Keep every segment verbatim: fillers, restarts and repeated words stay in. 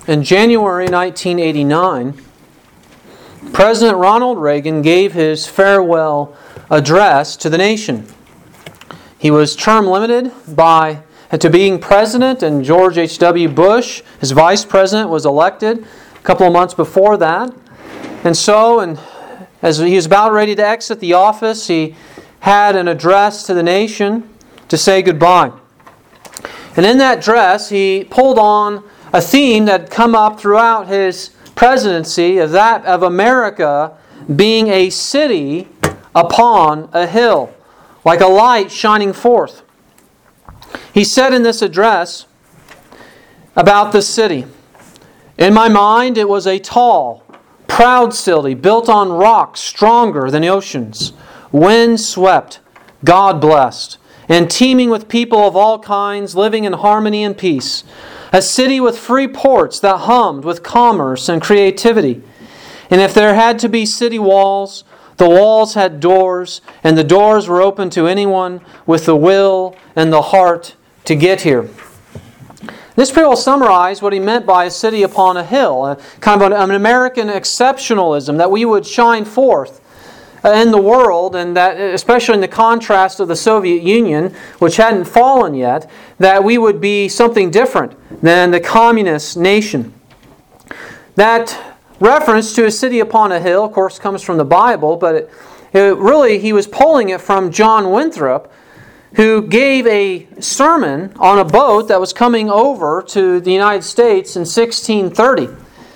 in January nineteen eighty-nine, President Ronald Reagan gave his farewell address to the nation. He was term limited by to being president, and George H W Bush, his vice president, was elected a couple of months before that. And so, and as he was about ready to exit the office, he had an address to the nation to say goodbye. And in that address, he pulled on a theme that had come up throughout his presidency, of that of America being a city upon a hill, like a light shining forth. He said in this address about the city, "In my mind, it was a tall, proud city built on rocks stronger than oceans, wind-swept, God-blessed, and teeming with people of all kinds living in harmony and peace. A city with free ports that hummed with commerce and creativity. And if there had to be city walls, the walls had doors, and the doors were open to anyone with the will and the heart to get here." This pretty well summarized what he meant by a city upon a hill, a kind of an American exceptionalism, that we would shine forth in the world, and that especially in the contrast of the Soviet Union, which hadn't fallen yet, that we would be something different than the communist nation. That reference to a city upon a hill, of course, comes from the Bible, but it, it really he was pulling it from John Winthrop, who gave a sermon on a boat that was coming over to the United States in sixteen thirty.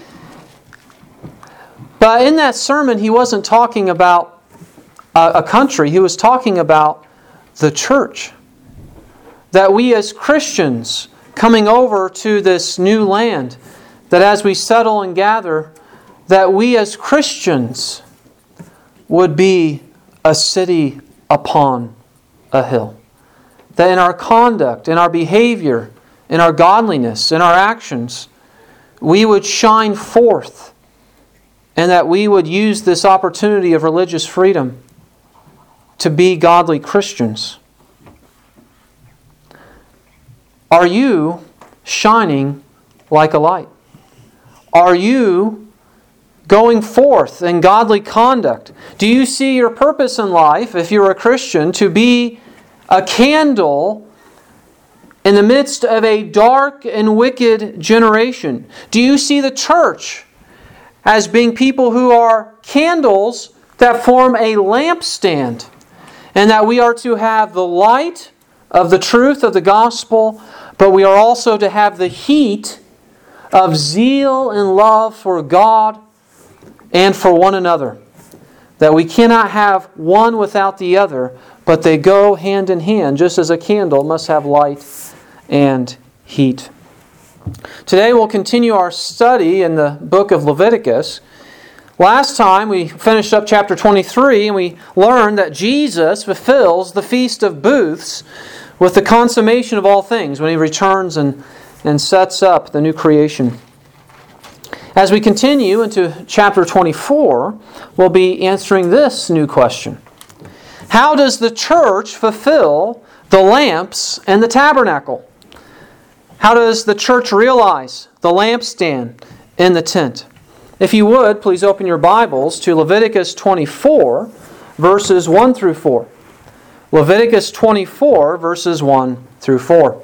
But in that sermon, he wasn't talking about a, a country. He was talking about the church. That we as Christians coming over to this new land, that as we settle and gather, that we as Christians would be a city upon a hill. That in our conduct, in our behavior, in our godliness, in our actions, we would shine forth, and that we would use this opportunity of religious freedom to be godly Christians. Are you shining like a light? Are you going forth in godly conduct? Do you see your purpose in life, if you're a Christian, to be a candle in the midst of a dark and wicked generation? Do you see the church as being people who are candles that form a lampstand, and that we are to have the light of the truth of the gospel, but we are also to have the heat of zeal and love for God and for one another? That we cannot have one without the other, but they go hand in hand, just as a candle must have light and heat. Today we'll continue our study in the book of Leviticus. Last time we finished up chapter twenty-three, and we learned that Jesus fulfills the Feast of Booths with the consummation of all things when He returns and, and sets up the new creation. As we continue into chapter twenty-four, we'll be answering this new question. How does the church fulfill the lamps and the tabernacle? How does the church realize the lampstand in the tent? If you would, please open your Bibles to Leviticus twenty-four, verses one through four. Leviticus twenty-four, verses one through four.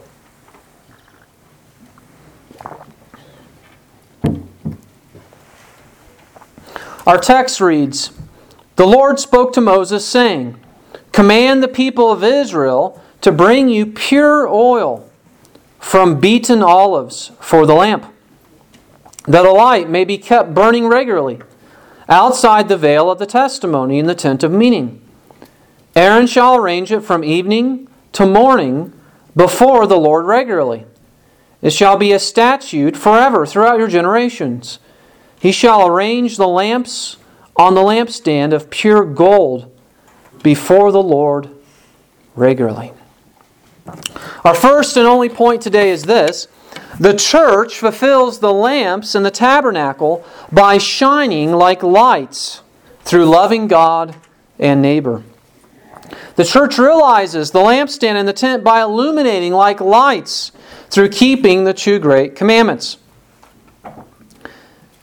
Our text reads, "The Lord spoke to Moses, saying, Command the people of Israel to bring you pure oil from beaten olives for the lamp, that a light may be kept burning regularly outside the veil of the testimony in the tent of meeting. Aaron shall arrange it from evening to morning before the Lord regularly. It shall be a statute forever throughout your generations. He shall arrange the lamps on the lampstand of pure gold before the Lord regularly." Our first and only point today is this: the church fulfills the lamps in the tabernacle by shining like lights through loving God and neighbor. The church realizes the lampstand in the tent by illuminating like lights through keeping the two great commandments.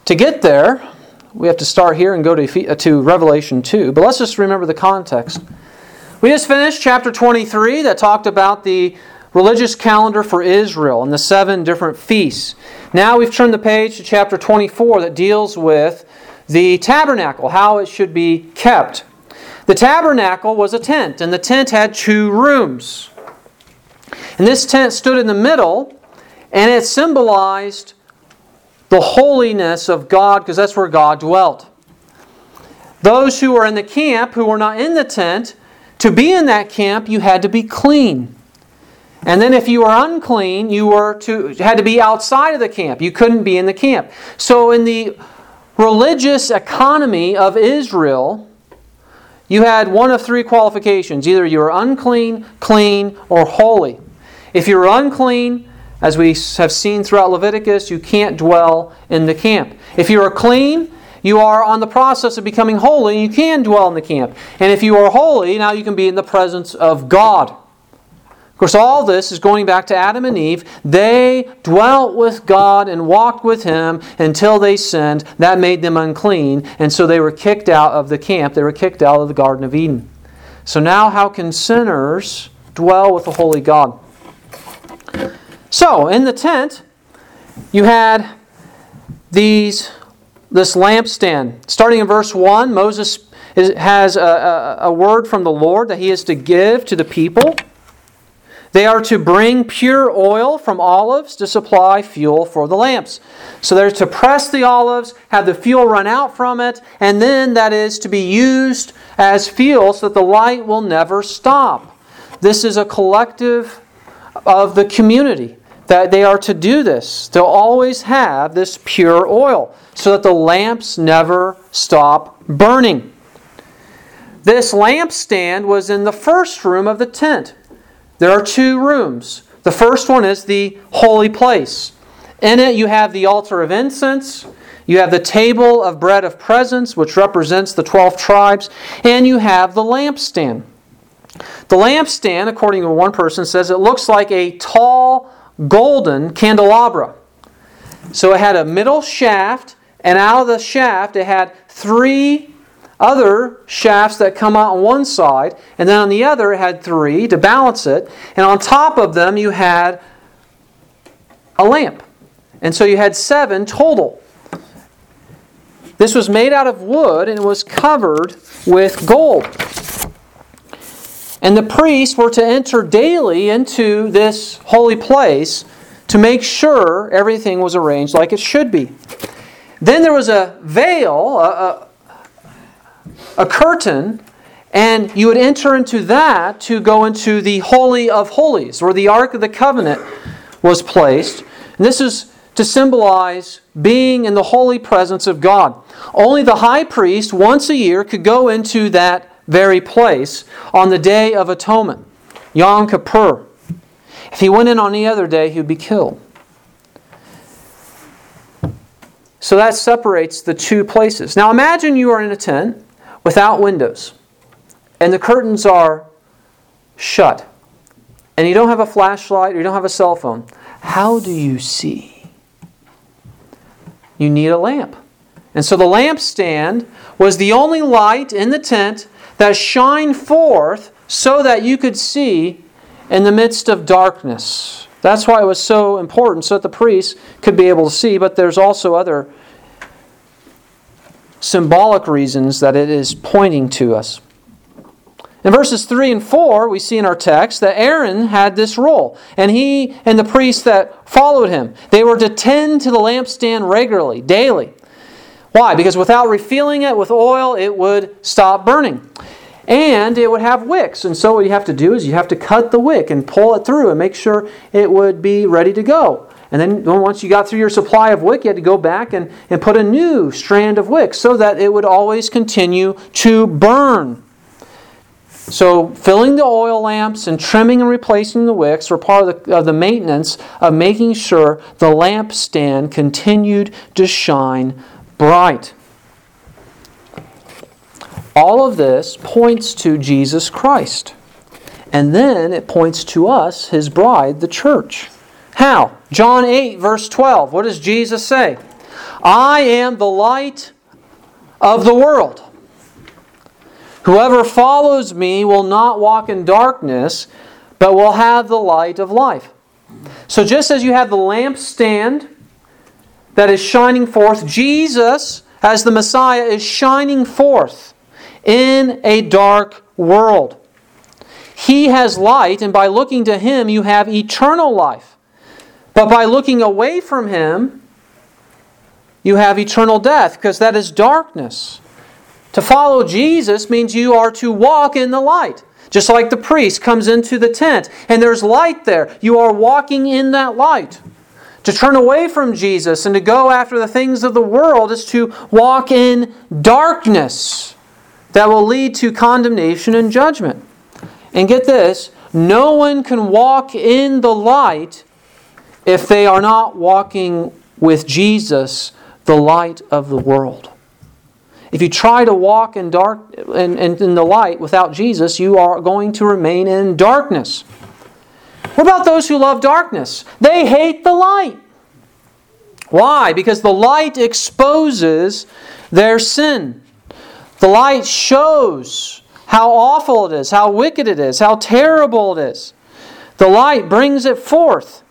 To get there, we have to start here and go to, to Revelation two. But let's just remember the context. We just finished chapter twenty-three that talked about the religious calendar for Israel and the seven different feasts. Now we've turned the page to chapter twenty-four that deals with the tabernacle, how it should be kept. The tabernacle was a tent, and the tent had two rooms. And this tent stood in the middle, and it symbolized the holiness of God, because that's where God dwelt. Those who were in the camp, who were not in the tent, to be in that camp, you had to be clean. And then if you were unclean, you were to had to be outside of the camp. You couldn't be in the camp. So in the religious economy of Israel, you had one of three qualifications. Either you were unclean, clean, or holy. If you were unclean, as we have seen throughout Leviticus, you can't dwell in the camp. If you are clean, you are on the process of becoming holy, and you can dwell in the camp. And if you are holy, now you can be in the presence of God. Of course, all this is going back to Adam and Eve. They dwelt with God and walked with Him until they sinned. That made them unclean, and so they were kicked out of the camp. They were kicked out of the Garden of Eden. So now how can sinners dwell with the holy God? So, in the tent, you had these this lampstand. Starting in verse one, Moses has a, a, a word from the Lord that he is to give to the people. They are to bring pure oil from olives to supply fuel for the lamps. So they're to press the olives, have the fuel run out from it, and then that is to be used as fuel so that the light will never stop. This is a collective of the community, that they are to do this. They'll always have this pure oil so that the lamps never stop burning. This lampstand was in the first room of the tent. There are two rooms. The first one is the holy place. In it you have the altar of incense, you have the table of bread of presence, which represents the twelve tribes, and you have the lampstand. The lampstand, according to one person, says it looks like a tall golden candelabra. So it had a middle shaft, and out of the shaft it had three other shafts that come out on one side, and then on the other it had three to balance it, and on top of them you had a lamp. And so you had seven total. This was made out of wood and it was covered with gold. And the priests were to enter daily into this holy place to make sure everything was arranged like it should be. Then there was a veil, a, a, a curtain, and you would enter into that to go into the Holy of Holies, where the Ark of the Covenant was placed. And this is to symbolize being in the holy presence of God. Only the high priest, once a year, could go into that very place on the Day of Atonement, Yom Kippur. If he went in on any other day, he would be killed. So that separates the two places. Now imagine you are in a tent without windows, and the curtains are shut, and you don't have a flashlight or you don't have a cell phone. How do you see? You need a lamp. And so the lampstand was the only light in the tent that shined forth so that you could see in the midst of darkness. That's why it was so important, so that the priests could be able to see. But there's also other symbolic reasons that it is pointing to us. In verses three and four, we see in our text that Aaron had this role. And he and the priests that followed him, they were to tend to the lampstand regularly, daily. Why? Because without refilling it with oil, it would stop burning. And it would have wicks. And so what you have to do is you have to cut the wick and pull it through and make sure it would be ready to go. And then once you got through your supply of wick, you had to go back and, and put a new strand of wick so that it would always continue to burn. So filling the oil lamps and trimming and replacing the wicks were part of the, of the maintenance of making sure the lampstand continued to shine bright. All of this points to Jesus Christ. And then it points to us, His bride, the church. How? John eight, verse twelve. What does Jesus say? I am the light of the world. Whoever follows me will not walk in darkness, but will have the light of life. So just as you have the lampstand that is shining forth, Jesus, as the Messiah, is shining forth in a dark world. He has light, and by looking to Him, you have eternal life. But by looking away from Him, you have eternal death, because that is darkness. To follow Jesus means you are to walk in the light. Just like the priest comes into the tent and there's light there. You are walking in that light. To turn away from Jesus and to go after the things of the world is to walk in darkness that will lead to condemnation and judgment. And get this, no one can walk in the light if they are not walking with Jesus, the light of the world. If you try to walk in dark in, in, in the light without Jesus, you are going to remain in darkness. What about those who love darkness? They hate the light. Why? Because the light exposes their sin. The light shows how awful it is, how wicked it is, how terrible it is. The light brings it forth.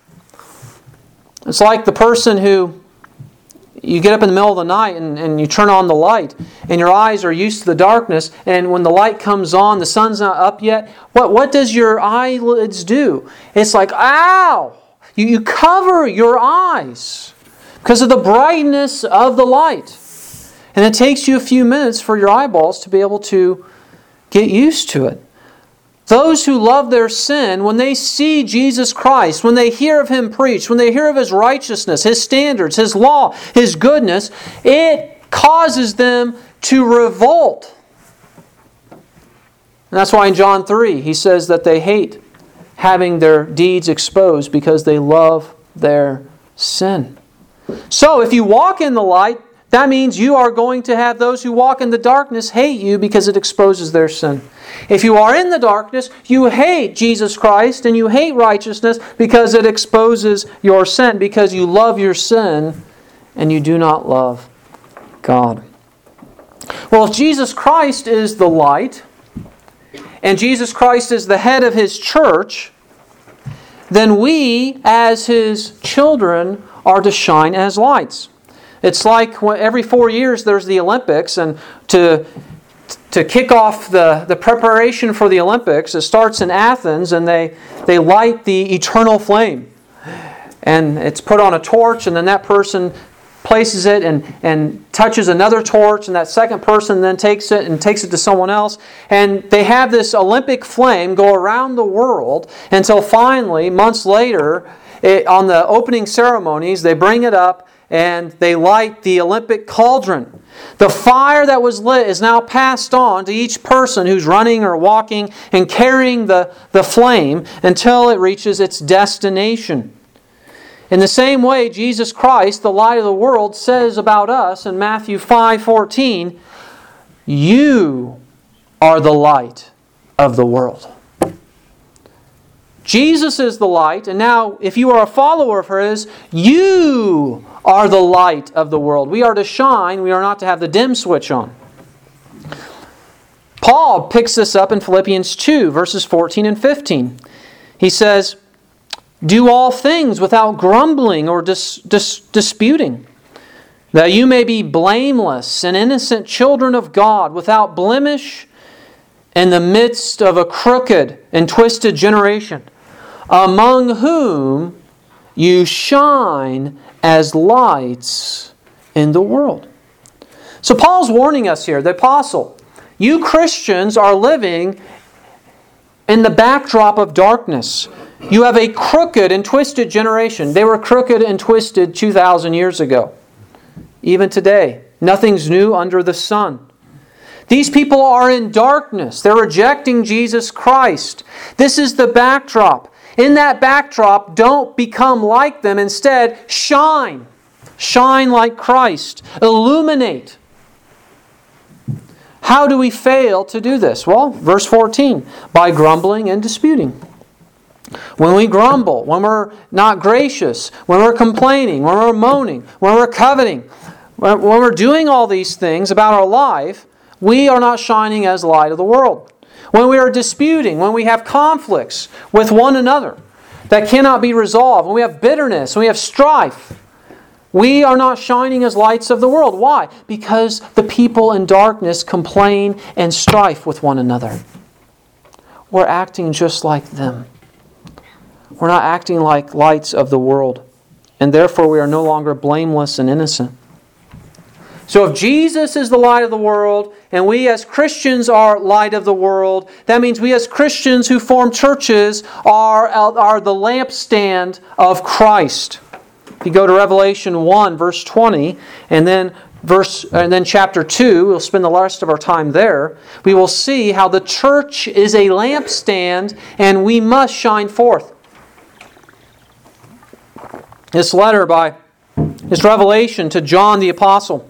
It's like the person who you get up in the middle of the night and, and you turn on the light and your eyes are used to the darkness, and when the light comes on, the sun's not up yet. What, what does your eyelids do? It's like, ow! You, you cover your eyes because of the brightness of the light. And it takes you a few minutes for your eyeballs to be able to get used to it. Those who love their sin, when they see Jesus Christ, when they hear of Him preached, when they hear of His righteousness, His standards, His law, His goodness, it causes them to revolt. And that's why in John three, He says that they hate having their deeds exposed because they love their sin. So if you walk in the light, that means you are going to have those who walk in the darkness hate you because it exposes their sin. If you are in the darkness, you hate Jesus Christ and you hate righteousness because it exposes your sin, because you love your sin and you do not love God. Well, if Jesus Christ is the light and Jesus Christ is the head of His church, then we as His children are to shine as lights. It's like when every four years there's the Olympics, and to to kick off the, the preparation for the Olympics, it starts in Athens, and they, they light the eternal flame. And it's put on a torch, and then that person places it and, and touches another torch, and that second person then takes it and takes it to someone else. And they have this Olympic flame go around the world until finally, months later, it, on the opening ceremonies, they bring it up and they light the Olympic cauldron. The fire that was lit is now passed on to each person who's running or walking and carrying the, the flame until it reaches its destination. In the same way, Jesus Christ, the light of the world, says about us in Matthew five fourteen, "You are the light of the world." Jesus is the light, and now if you are a follower of His, you are the light of the world. We are to shine, we are not to have the dim switch on. Paul picks this up in Philippians two, verses fourteen and fifteen. He says, "Do all things without grumbling or dis- dis- disputing, that you may be blameless and innocent children of God, without blemish in the midst of a crooked and twisted generation, among whom you shine as lights in the world." So Paul's warning us here, the apostle, you Christians are living in the backdrop of darkness. You have a crooked and twisted generation. They were crooked and twisted two thousand years ago. Even today, nothing's new under the sun. These people are in darkness. They're rejecting Jesus Christ. This is the backdrop. In that backdrop, don't become like them. Instead, shine. Shine like Christ. Illuminate. How do we fail to do this? Well, verse fourteen, by grumbling and disputing. When we grumble, when we're not gracious, when we're complaining, when we're moaning, when we're coveting, when we're doing all these things about our life, we are not shining as light of the world. When we are disputing, when we have conflicts with one another that cannot be resolved, when we have bitterness, when we have strife, we are not shining as lights of the world. Why? Because the people in darkness complain and strife with one another. We're acting just like them. We're not acting like lights of the world. And therefore we are no longer blameless and innocent. So if Jesus is the light of the world, and we as Christians are light of the world, that means we as Christians who form churches are, are the lampstand of Christ. If you go to Revelation one, verse twenty, and then verse and then chapter two, we'll spend the rest of our time there, we will see how the church is a lampstand and we must shine forth. This letter by this revelation to John the Apostle,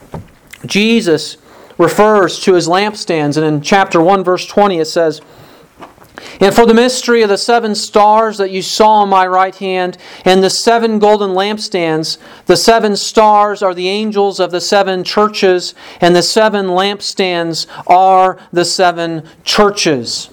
Jesus refers to his lampstands, and in chapter one, verse twenty, it says, "And for the mystery of the seven stars that you saw on my right hand, and the seven golden lampstands, the seven stars are the angels of the seven churches, and the seven lampstands are the seven churches."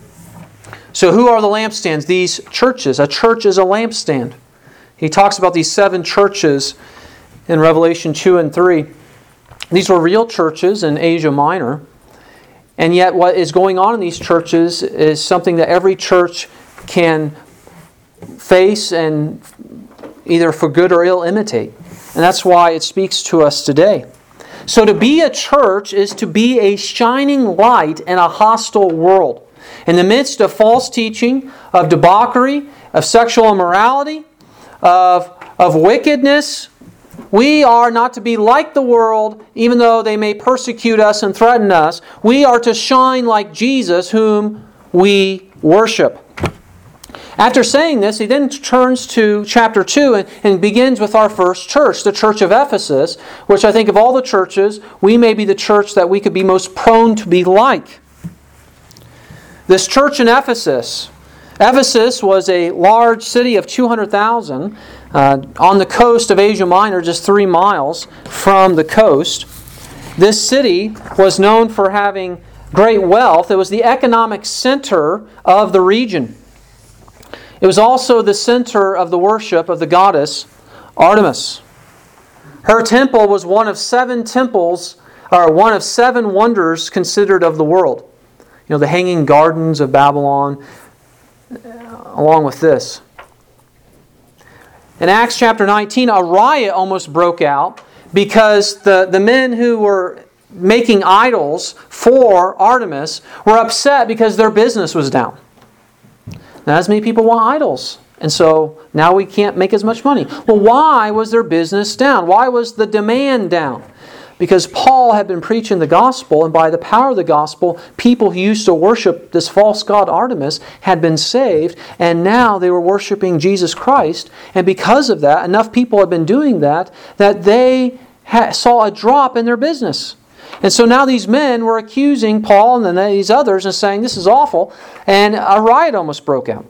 So who are the lampstands? These churches. A church is a lampstand. He talks about these seven churches in Revelation two and three. These were real churches in Asia Minor. And yet what is going on in these churches is something that every church can face and either for good or ill imitate. And that's why it speaks to us today. So to be a church is to be a shining light in a hostile world. In the midst of false teaching, of debauchery, of sexual immorality, of, of wickedness, we are not to be like the world, even though they may persecute us and threaten us. We are to shine like Jesus, whom we worship. After saying this, he then turns to chapter two and, and begins with our first church, the church of Ephesus, which I think of all the churches, we may be the church that we could be most prone to be like. This church in Ephesus, Ephesus was a large city of two hundred thousand uh, on the coast of Asia Minor, just three miles from the coast. This city was known for having great wealth. It was the economic center of the region. It was also the center of the worship of the goddess Artemis. Her temple was one of seven temples, or one of seven wonders considered of the world. You know, the Hanging Gardens of Babylon, along with this. In Acts chapter nineteen, a riot almost broke out because the, the men who were making idols for Artemis were upset because their business was down. Not as many people want idols. And so now we can't make as much money. Well, why was their business down? Why was the demand down? Because Paul had been preaching the gospel, and by the power of the gospel, people who used to worship this false god Artemis had been saved, and now they were worshiping Jesus Christ. And because of that, enough people had been doing that, that they ha- saw a drop in their business. And so now these men were accusing Paul and then these others and saying, this is awful, and a riot almost broke out.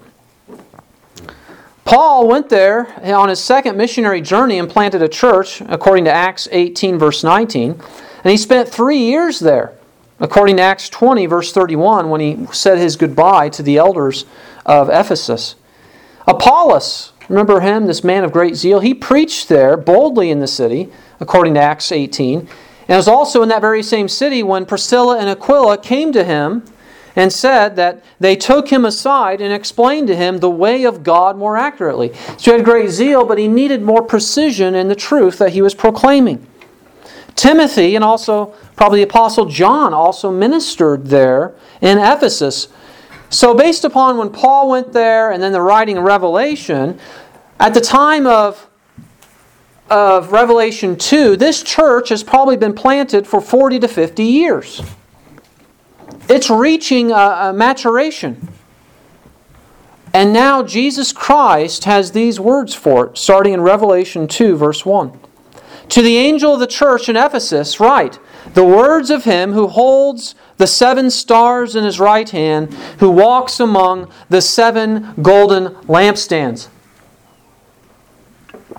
Paul went there on his second missionary journey and planted a church, according to Acts eighteen, verse nineteen. And he spent three years there, according to Acts twenty, verse thirty-one, when he said his goodbye to the elders of Ephesus. Apollos, remember him, this man of great zeal? He preached there boldly in the city, according to Acts eighteen. And it was also in that very same city when Priscilla and Aquila came to him and said that they took him aside and explained to him the way of God more accurately. So he had great zeal, but he needed more precision in the truth that he was proclaiming. Timothy and also probably the Apostle John also ministered there in Ephesus. So based upon when Paul went there and then the writing of Revelation, at the time of, of Revelation two, this church has probably been planted for forty to fifty years. It's reaching a, a maturation. And now Jesus Christ has these words for it, starting in Revelation two, verse one. To the angel of the church in Ephesus write, the words of him who holds the seven stars in his right hand, who walks among the seven golden lampstands.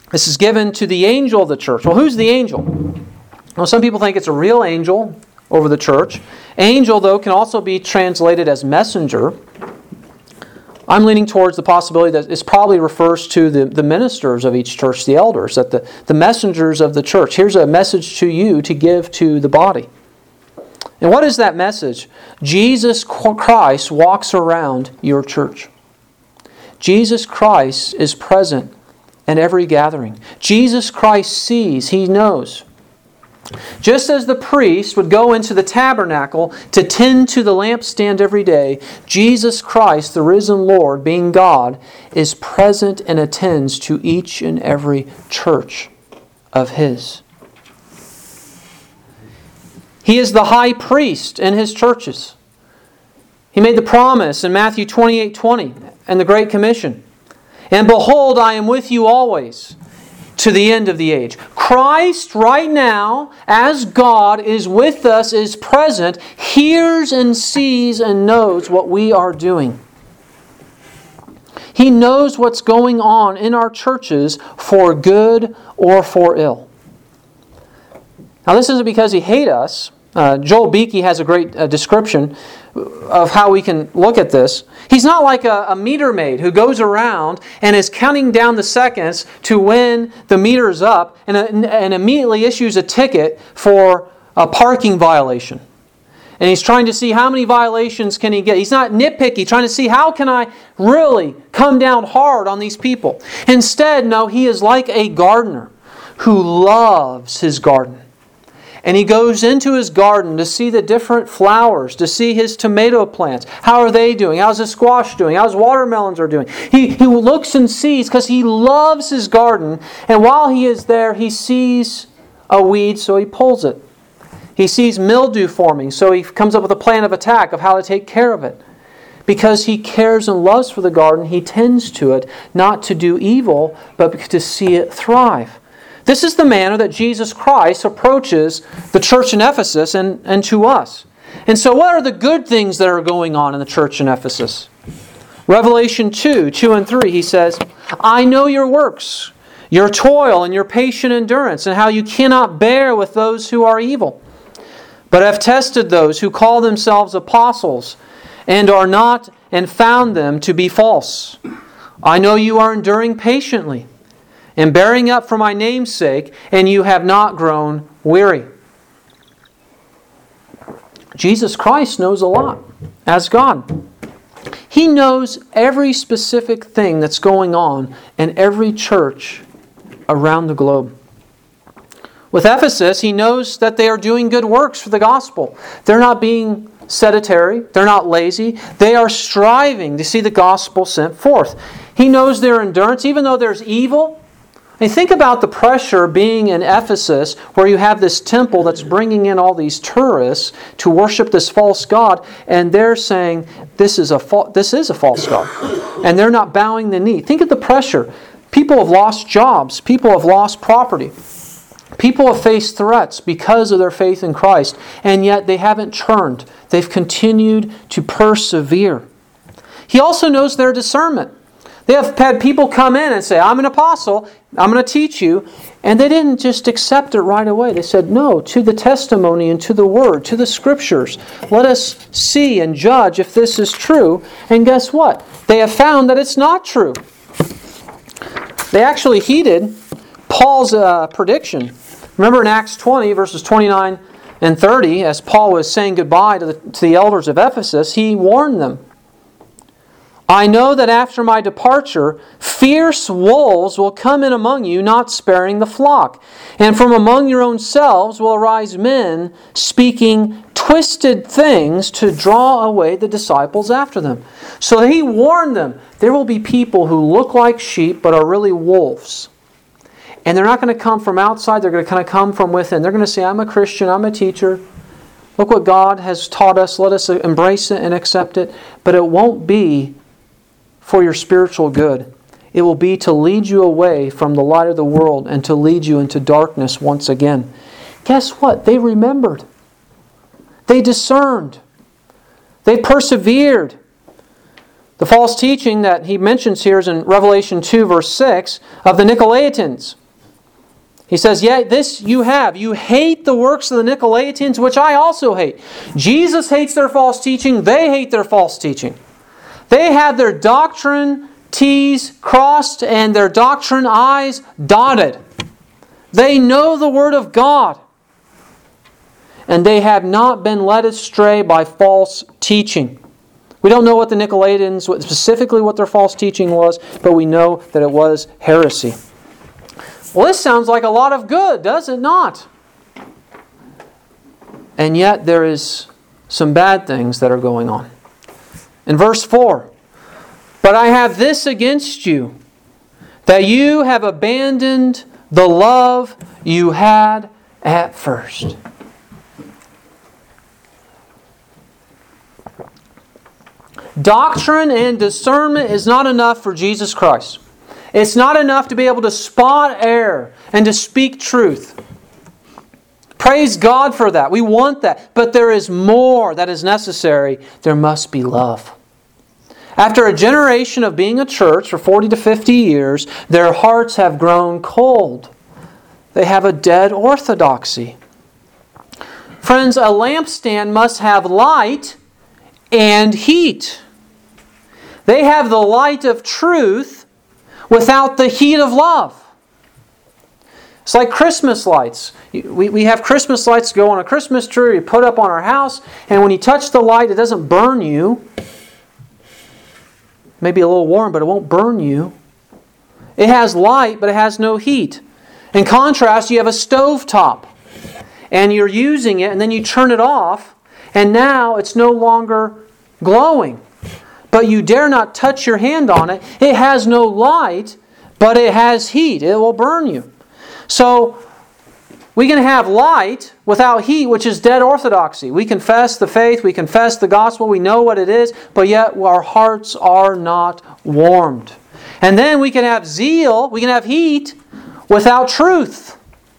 This is given to the angel of the church. Well, who's the angel? Well, some people think it's a real angel over the church. Angel, though, can also be translated as messenger. I'm leaning towards the possibility that this probably refers to the, the ministers of each church, the elders, that the, the messengers of the church. Here's a message to you to give to the body. And what is that message? Jesus Christ walks around your church. Jesus Christ is present in every gathering. Jesus Christ sees, He knows. Just as the priest would go into the tabernacle to tend to the lampstand every day, Jesus Christ, the risen Lord, being God, is present and attends to each and every church of His. He is the high priest in His churches. He made the promise in Matthew twenty-eight twenty and the Great Commission. And behold, I am with you always, to the end of the age. Christ right now, as God, is with us, is present, hears and sees and knows what we are doing. He knows what's going on in our churches for good or for ill. Now this isn't because He hates us. Uh, Joel Beeke has a great uh, description of how we can look at this. He's not like a, a meter maid who goes around and is counting down the seconds to when the meter is up and, and immediately issues a ticket for a parking violation. And he's trying to see how many violations can he get. He's not nitpicky, trying to see how can I really come down hard on these people. Instead, no, he is like a gardener who loves his garden. And he goes into his garden to see the different flowers, to see his tomato plants. How are they doing? How's his squash doing? How's watermelons are doing? He, he looks and sees because he loves his garden. And while he is there, he sees a weed, so he pulls it. He sees mildew forming, so he comes up with a plan of attack of how to take care of it. Because he cares and loves for the garden, he tends to it, not to do evil, but to see it thrive. This is the manner that Jesus Christ approaches the church in Ephesus and, and to us. And so what are the good things that are going on in the church in Ephesus? Revelation two, two and three, he says, I know your works, your toil and your patient endurance, and how you cannot bear with those who are evil. But have tested those who call themselves apostles and are not, and found them to be false. I know you are enduring patiently and bearing up for my name's sake, and you have not grown weary. Jesus Christ knows a lot as God. He knows every specific thing that's going on in every church around the globe. With Ephesus, He knows that they are doing good works for the gospel. They're not being sedentary. They're not lazy. They are striving to see the gospel sent forth. He knows their endurance, even though there's evil. And think about the pressure being in Ephesus, where you have this temple that's bringing in all these tourists to worship this false god, and they're saying this is a fa- this is a false god, and they're not bowing the knee. Think of the pressure. People have lost jobs. People have lost property. People have faced threats because of their faith in Christ, and yet they haven't turned. They've continued to persevere. He also knows their discernment. They have had people come in and say, I'm an apostle, I'm going to teach you. And they didn't just accept it right away. They said, no, to the testimony and to the word, to the scriptures. Let us see and judge if this is true. And guess what? They have found that it's not true. They actually heeded Paul's uh, prediction. Remember in Acts twenty, verses twenty-nine and thirty, as Paul was saying goodbye to the, to the elders of Ephesus, he warned them. I know that after my departure, fierce wolves will come in among you, not sparing the flock. And from among your own selves will arise men speaking twisted things to draw away the disciples after them. So he warned them, there will be people who look like sheep but are really wolves. And they're not going to come from outside, they're going to kind of come from within. They're going to say, I'm a Christian, I'm a teacher. Look what God has taught us, let us embrace it and accept it. But it won't be for your spiritual good. It will be to lead you away from the light of the world and to lead you into darkness once again. Guess what? They remembered. They discerned. They persevered. The false teaching that he mentions here is in Revelation two, verse six, of the Nicolaitans. He says, "Yet this you have. You hate the works of the Nicolaitans, which I also hate." Jesus hates their false teaching. They hate their false teaching. They have their doctrine T's crossed and their doctrine I's dotted. They know the Word of God. And they have not been led astray by false teaching. We don't know what the Nicolaitans, specifically what their false teaching was, but we know that it was heresy. Well, this sounds like a lot of good, does it not? And yet there is some bad things that are going on. In verse four, "But I have this against you, that you have abandoned the love you had at first." Doctrine and discernment is not enough for Jesus Christ. It's not enough to be able to spot error and to speak truth. Praise God for that. We want that. But there is more that is necessary. There must be love. After a generation of being a church for forty to fifty years, their hearts have grown cold. They have a dead orthodoxy. Friends, a lampstand must have light and heat. They have the light of truth without the heat of love. It's like Christmas lights. We, we have Christmas lights go on a Christmas tree, we put up on our house, and when you touch the light, it doesn't burn you. Maybe a little warm, but it won't burn you. It has light, but it has no heat. In contrast, you have a stovetop, and you're using it, and then you turn it off, and now it's no longer glowing. But you dare not touch your hand on it. It has no light, but it has heat. It will burn you. So, we can have light without heat, which is dead orthodoxy. We confess the faith, we confess the gospel, we know what it is, but yet our hearts are not warmed. And then we can have zeal, we can have heat without truth.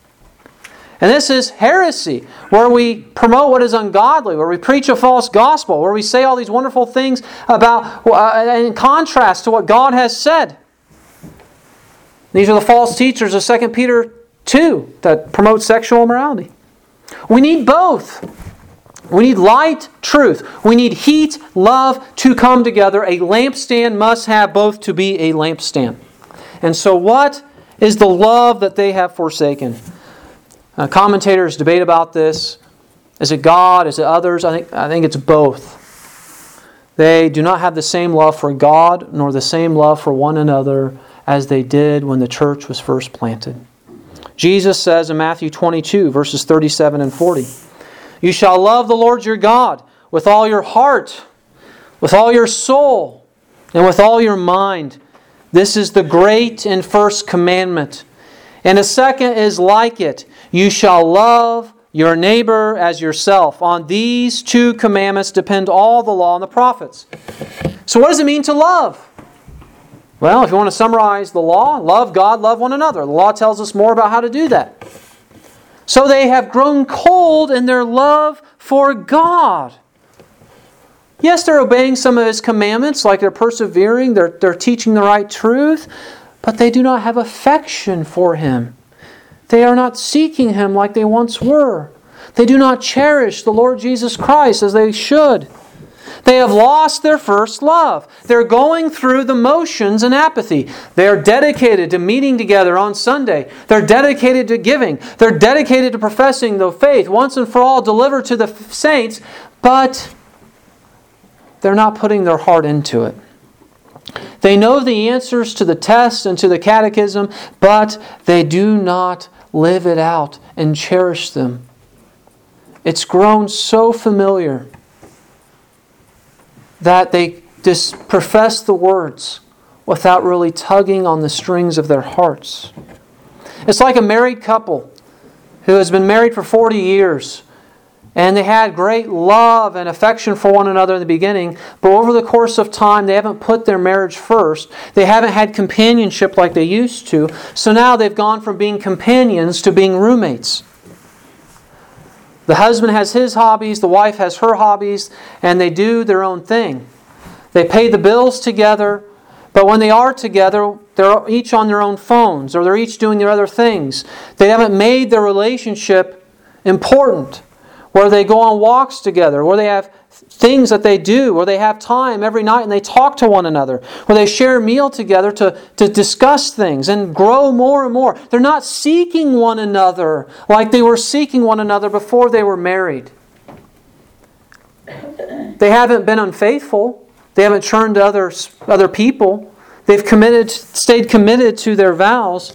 And this is heresy, where we promote what is ungodly, where we preach a false gospel, where we say all these wonderful things about, uh, in contrast to what God has said. These are the false teachers of Second Peter two that promote sexual immorality. We need both. We need light, truth. We need heat, love to come together. A lampstand must have both to be a lampstand. And so what is the love that they have forsaken? Uh, commentators debate about this. Is it God? Is it others? I think, I think it's both. They do not have the same love for God nor the same love for one another as they did when the church was first planted. Jesus says in Matthew twenty-two, verses thirty-seven and forty, "You shall love the Lord your God with all your heart, with all your soul, and with all your mind. This is the great and first commandment. And a second is like it. You shall love your neighbor as yourself. On these two commandments depend all the law and the prophets." So what does it mean to love? Well, if you want to summarize the law, love God, love one another. The law tells us more about how to do that. So they have grown cold in their love for God. Yes, they're obeying some of His commandments, like they're persevering, they're, they're teaching the right truth, but they do not have affection for Him. They are not seeking Him like they once were. They do not cherish the Lord Jesus Christ as they should. They have lost their first love. They're going through the motions in apathy. They're dedicated to meeting together on Sunday. They're dedicated to giving. They're dedicated to professing the faith once and for all delivered to the saints, but they're not putting their heart into it. They know the answers to the tests and to the catechism, but they do not live it out and cherish them. It's grown so familiar that they just profess the words without really tugging on the strings of their hearts. It's like a married couple who has been married for forty years, and they had great love and affection for one another in the beginning, but over the course of time they haven't put their marriage first. They haven't had companionship like they used to, so now they've gone from being companions to being roommates. The husband has his hobbies, the wife has her hobbies, and they do their own thing. They pay the bills together, But when they are together, they're each on their own phones, or they're each doing their other things. They haven't made their relationship important, where they go on walks together, where they have things that they do, where they have time every night and they talk to one another, where they share a meal together to, to discuss things and grow more and more. They're not seeking one another like they were seeking one another before they were married. They haven't been unfaithful. They haven't turned to others, other people. They've committed, stayed committed to their vows,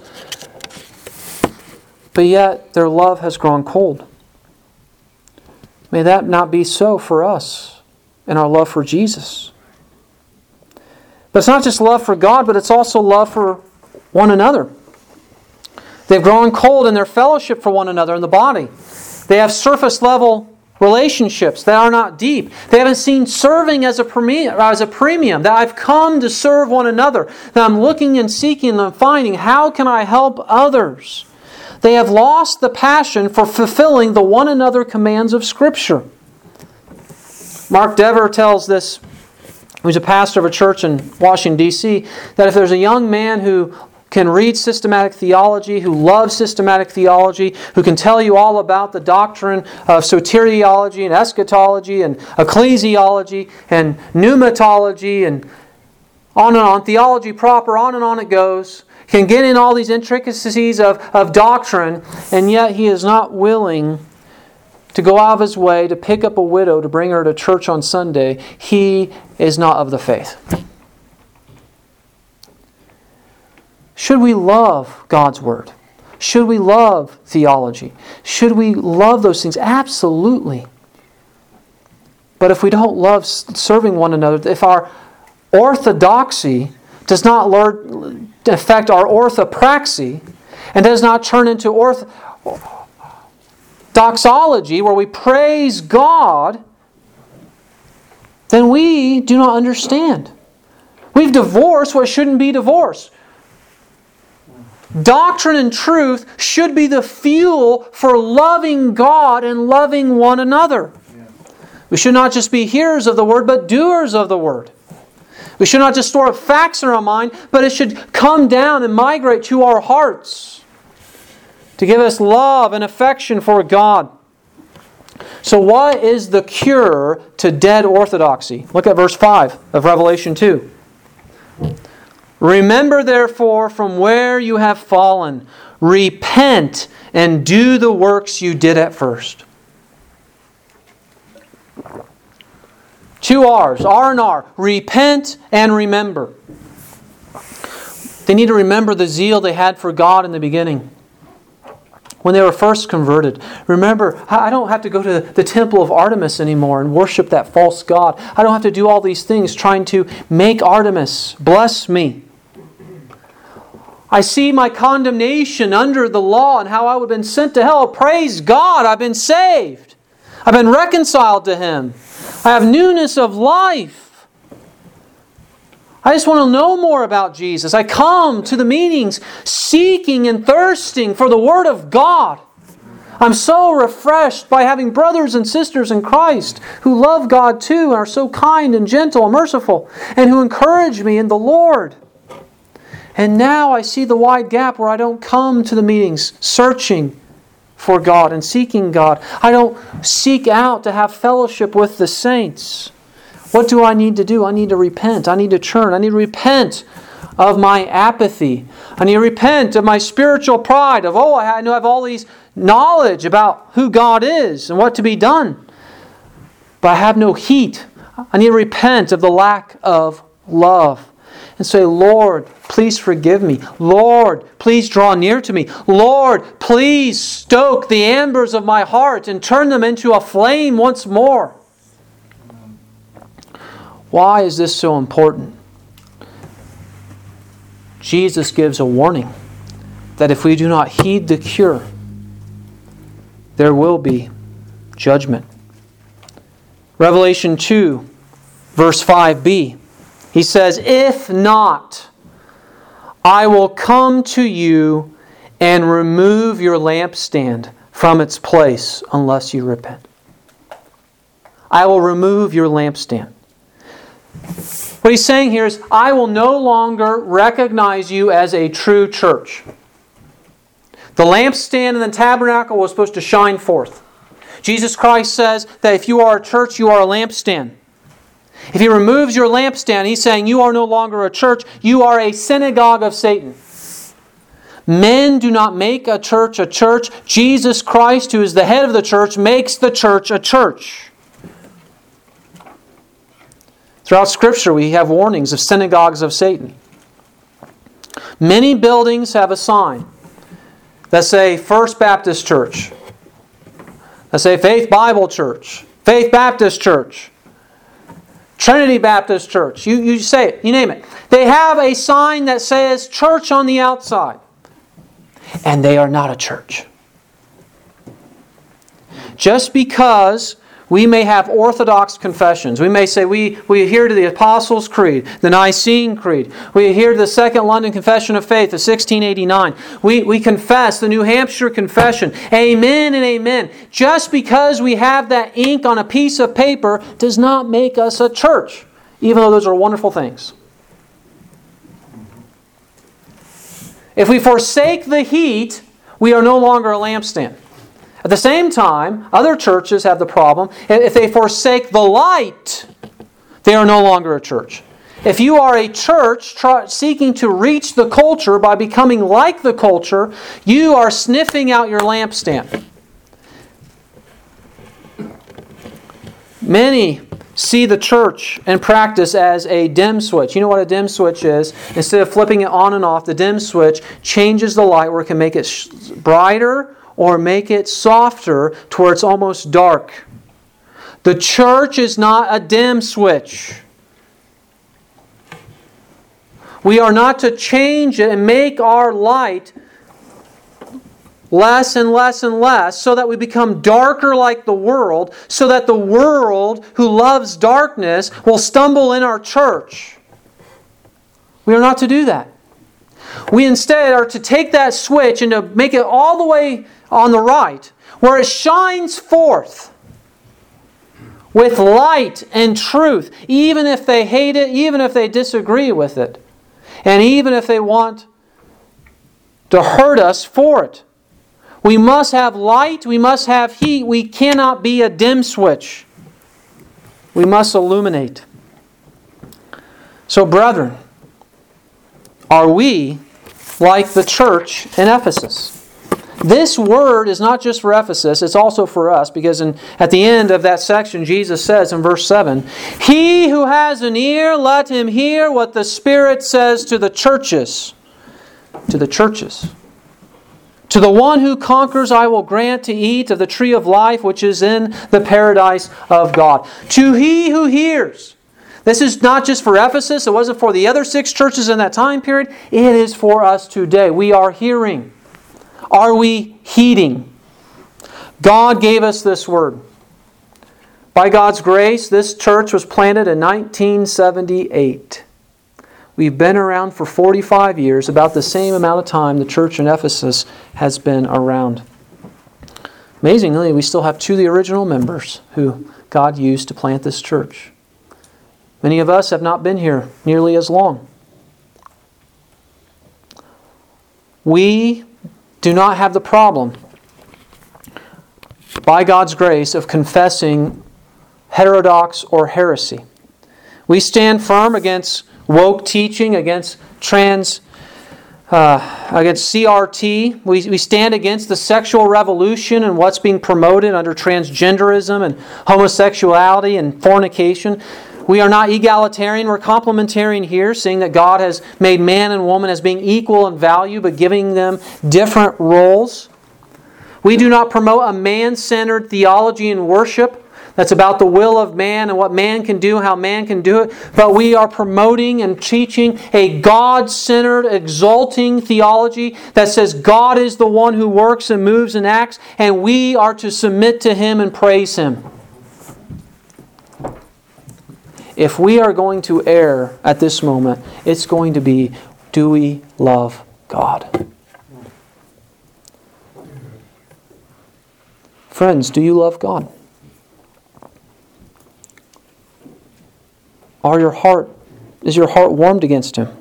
but yet their love has grown cold. May that not be so for us in our love for Jesus. But it's not just love for God, but it's also love for one another. They've grown cold in their fellowship for one another in the body. They have surface level relationships that are not deep. They haven't seen serving as a premium, as a premium, that I've come to serve one another, that I'm looking and seeking and finding how can I help others. They have lost the passion for fulfilling the one another commands of Scripture. Mark Dever tells this, who's a pastor of a church in Washington, D C, that if there's a young man who can read systematic theology, who loves systematic theology, who can tell you all about the doctrine of soteriology and eschatology and ecclesiology and pneumatology and on and on, theology proper, on and on it goes, can get in all these intricacies of, of doctrine, and yet he is not willing to go out of his way to pick up a widow to bring her to church on Sunday, he is not of the faith. Should we love God's Word? Should we love theology? Should we love those things? Absolutely. But if we don't love serving one another, if our orthodoxy does not learn, affect our orthopraxy and does not turn into orth, doxology, where we praise God, then we do not understand. We've divorced what shouldn't be divorced. Doctrine and truth should be the fuel for loving God and loving one another. We should not just be hearers of the Word, but doers of the Word. We should not just store up facts in our mind, but it should come down and migrate to our hearts to give us love and affection for God. So what is the cure to dead orthodoxy? Look at verse five of Revelation two. Remember therefore from where you have fallen. Repent and do the works you did at first. Two R's, R and R. Repent and remember. They need to remember the zeal they had for God in the beginning, when they were first converted. Remember, I don't have to go to the temple of Artemis anymore and worship that false god. I don't have to do all these things trying to make Artemis bless me. I see my condemnation under the law and how I would have been sent to hell. Praise God, I've been saved. I've been reconciled to Him. I have newness of life. I just want to know more about Jesus. I come to the meetings seeking and thirsting for the Word of God. I'm so refreshed by having brothers and sisters in Christ who love God too and are so kind and gentle and merciful and who encourage me in the Lord. And now I see the wide gap where I don't come to the meetings searching for God and seeking God. I don't seek out to have fellowship with the saints. What do I need to do? I need to repent. I need to turn. I need to repent of my apathy. I need to repent of my spiritual pride of, oh, I know I have all these knowledge about who God is and what to be done, but I have no heat. I need to repent of the lack of love and say, Lord, please forgive me. Lord, please draw near to me. Lord, please stoke the embers of my heart and turn them into a flame once more. Why is this so important? Jesus gives a warning that if we do not heed the cure, there will be judgment. Revelation two, verse five b. He says, if not, I will come to you and remove your lampstand from its place unless you repent. I will remove your lampstand. What he's saying here is, I will no longer recognize you as a true church. The lampstand in the tabernacle was supposed to shine forth. Jesus Christ says that if you are a church, you are a lampstand. If He removes your lampstand, He's saying you are no longer a church, you are a synagogue of Satan. Men do not make a church a church. Jesus Christ, who is the head of the church, makes the church a church. Throughout Scripture, we have warnings of synagogues of Satan. Many buildings have a sign that say First Baptist Church, that say Faith Bible Church, Faith Baptist Church, Trinity Baptist Church. You, you say it, you name it. They have a sign that says church on the outside. And they are not a church. Just because we may have orthodox confessions, we may say we, we adhere to the Apostles' Creed, the Nicene Creed, we adhere to the Second London Confession of Faith of sixteen eighty-nine, we, we confess the New Hampshire Confession, amen and amen. Just because we have that ink on a piece of paper does not make us a church, even though those are wonderful things. If we forsake the heat, we are no longer a lampstand. At the same time, other churches have the problem. If they forsake the light, they are no longer a church. If you are a church try, seeking to reach the culture by becoming like the culture, you are sniffing out your lampstand. Many see the church and practice as a dim switch. You know what a dim switch is? Instead of flipping it on and off, the dim switch changes the light where it can make it sh- brighter or make it softer to where it's almost dark. The church is not a dim switch. We are not to change it and make our light less and less and less so that we become darker like the world, so that the world who loves darkness will stumble in our church. We are not to do that. We instead are to take that switch and to make it all the way on the right, where it shines forth with light and truth, even if they hate it, even if they disagree with it, and even if they want to hurt us for it. We must have light, we must have heat, we cannot be a dim switch. We must illuminate. So, brethren, are we like the church in Ephesus? This word is not just for Ephesus, it's also for us, because in, at the end of that section, Jesus says in verse seven, "He who has an ear, let him hear what the Spirit says to the churches." To the churches. "To the one who conquers, I will grant to eat of the tree of life, which is in the paradise of God." To he who hears. This is not just for Ephesus. It wasn't for the other six churches in that time period. It is for us today. We are hearing. Are we heeding? God gave us this word. By God's grace, this church was planted in nineteen seventy-eight. We've been around for forty-five years, about the same amount of time the church in Ephesus has been around. Amazingly, we still have two of the original members who God used to plant this church. Many of us have not been here nearly as long. We do not have the problem, by God's grace, of confessing heterodox or heresy. We stand firm against woke teaching, against trans, uh, against C R T. We, we stand against the sexual revolution and what's being promoted under transgenderism and homosexuality and fornication. We are not egalitarian, we're complementarian here, seeing that God has made man and woman as being equal in value, but giving them different roles. We do not promote a man-centered theology and worship that's about the will of man and what man can do, how man can do it. But we are promoting and teaching a God-centered, exalting theology that says God is the one who works and moves and acts, and we are to submit to Him and praise Him. If we are going to err at this moment, it's going to be, do we love God? Friends, do you love God? Are your heart, is your heart warmed against Him?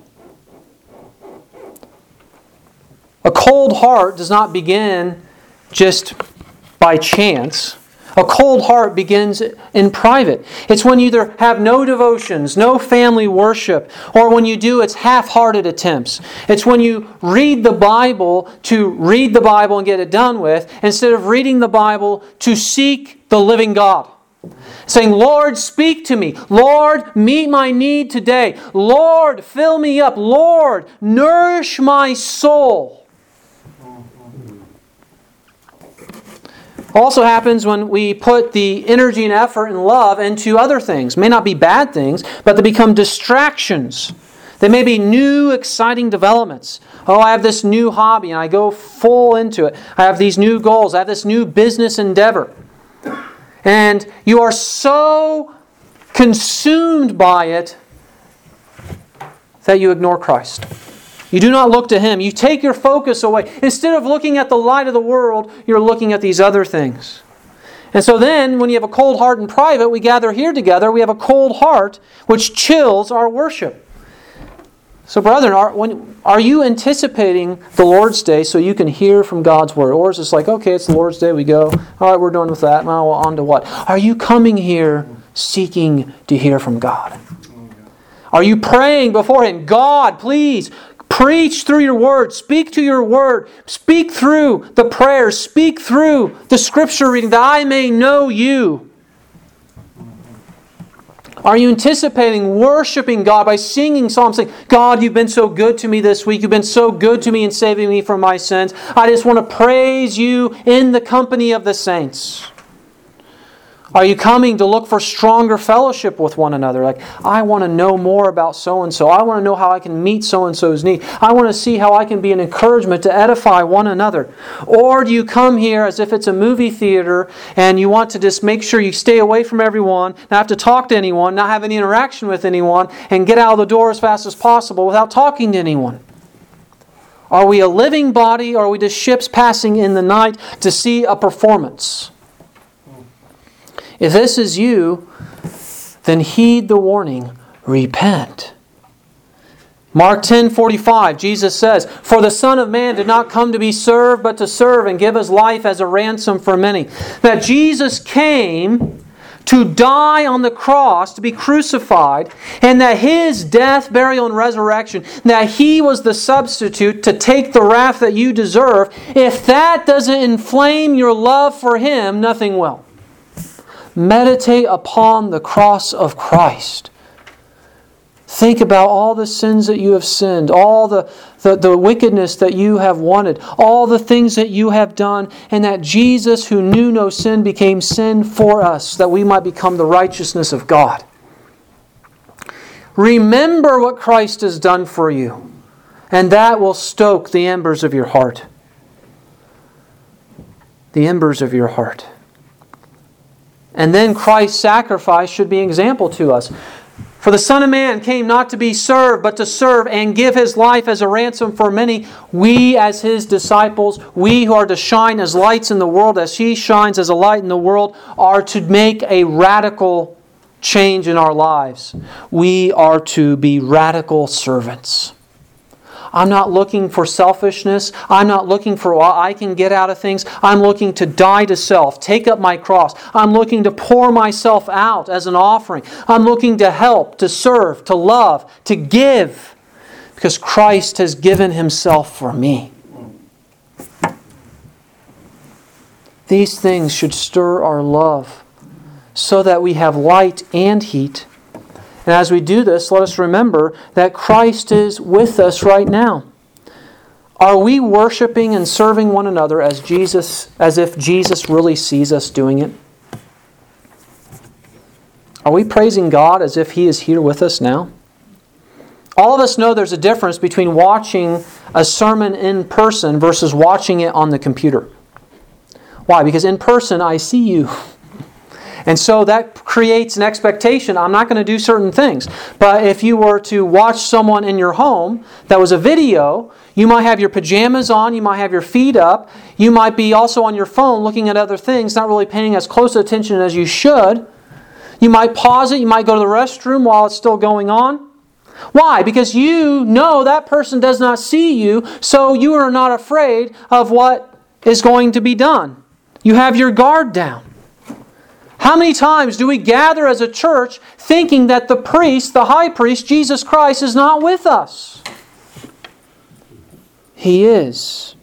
A cold heart does not begin just by chance. A cold heart begins in private. It's when you either have no devotions, no family worship, or when you do, it's half-hearted attempts. It's when you read the Bible to read the Bible and get it done with, instead of reading the Bible to seek the living God. Saying, Lord, speak to me. Lord, meet my need today. Lord, fill me up. Lord, nourish my soul. Also happens when we put the energy and effort and love into other things. May not be bad things, but they become distractions. They may be new, exciting developments. Oh, I have this new hobby and I go full into it. I have these new goals. I have this new business endeavor. And you are so consumed by it that you ignore Christ. You do not look to Him. You take your focus away. Instead of looking at the light of the world, you're looking at these other things. And so then, when you have a cold heart in private, we gather here together, we have a cold heart which chills our worship. So brethren, are, when, are you anticipating the Lord's Day so you can hear from God's Word? Or is it like, okay, it's the Lord's Day, we go, all right, we're done with that, now on to what? Are you coming here seeking to hear from God? Are you praying before Him, God, please, preach through your Word. Speak to your Word. Speak through the prayers. Speak through the Scripture reading that I may know you. Are you anticipating worshiping God by singing psalms saying, God, you've been so good to me this week. You've been so good to me in saving me from my sins. I just want to praise you in the company of the saints. Are you coming to look for stronger fellowship with one another? Like, I want to know more about so-and-so. I want to know how I can meet so-and-so's need. I want to see how I can be an encouragement to edify one another. Or do you come here as if it's a movie theater and you want to just make sure you stay away from everyone, not have to talk to anyone, not have any interaction with anyone, and get out of the door as fast as possible without talking to anyone? Are we a living body, or are we just ships passing in the night to see a performance? If this is you, then heed the warning, repent. Mark ten forty-five, Jesus says, For the Son of Man did not come to be served, but to serve and give His life as a ransom for many. That Jesus came to die on the cross, to be crucified, and that His death, burial, and resurrection, that He was the substitute to take the wrath that you deserve. If that doesn't inflame your love for Him, nothing will. Meditate upon the cross of Christ. Think about all the sins that you have sinned, all the, the, the wickedness that you have wanted, all the things that you have done, and that Jesus, who knew no sin, became sin for us, that we might become the righteousness of God. Remember what Christ has done for you, and that will stoke the embers of your heart. The embers of your heart. And then Christ's sacrifice should be an example to us. For the Son of Man came not to be served, but to serve and give His life as a ransom for many. We as His disciples, we who are to shine as lights in the world, as He shines as a light in the world, are to make a radical change in our lives. We are to be radical servants. I'm not looking for selfishness. I'm not looking for what I can get out of things. I'm looking to die to self, take up my cross. I'm looking to pour myself out as an offering. I'm looking to help, to serve, to love, to give, because Christ has given Himself for me. These things should stir our love so that we have light and heat. And as we do this, let us remember that Christ is with us right now. Are we worshiping and serving one another as Jesus, as if Jesus really sees us doing it? Are we praising God as if He is here with us now? All of us know there's a difference between watching a sermon in person versus watching it on the computer. Why? Because in person, I see you. And so that creates an expectation. I'm not going to do certain things. But if you were to watch someone in your home that was a video, you might have your pajamas on, you might have your feet up, you might be also on your phone looking at other things, not really paying as close attention as you should. You might pause it. You might go to the restroom while it's still going on. Why? Because you know that person does not see you, so you are not afraid of what is going to be done. You have your guard down. How many times do we gather as a church thinking that the priest, the high priest, Jesus Christ, is not with us? He is.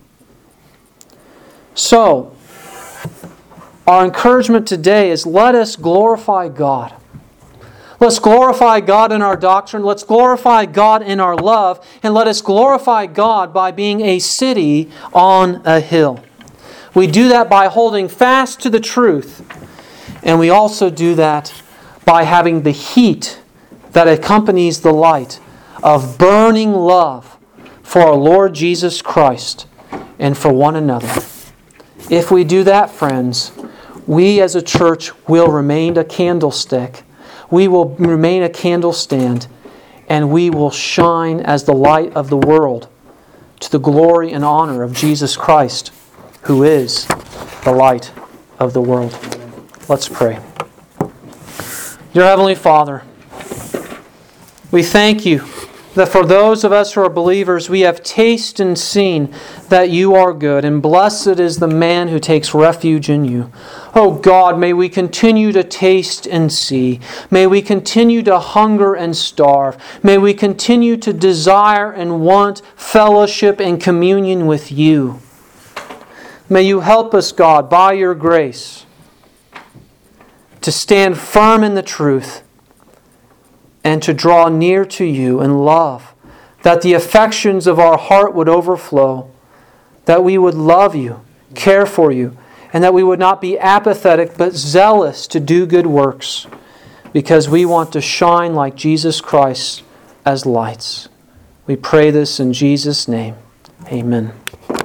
So, our encouragement today is let us glorify God. Let's glorify God in our doctrine. Let's glorify God in our love. And let us glorify God by being a city on a hill. We do that by holding fast to the truth. And we also do that by having the heat that accompanies the light of burning love for our Lord Jesus Christ and for one another. If we do that, friends, we as a church will remain a candlestick. We will remain a candlestand, and we will shine as the light of the world to the glory and honor of Jesus Christ, who is the light of the world. Let's pray. Dear Heavenly Father, we thank You that for those of us who are believers, we have tasted and seen that You are good, and blessed is the man who takes refuge in You. Oh God, may we continue to taste and see. May we continue to hunger and starve. May we continue to desire and want fellowship and communion with You. May You help us, God, by Your grace, to stand firm in the truth and to draw near to You in love, that the affections of our heart would overflow, that we would love You, care for You, and that we would not be apathetic but zealous to do good works, because we want to shine like Jesus Christ as lights. We pray this in Jesus' name. Amen.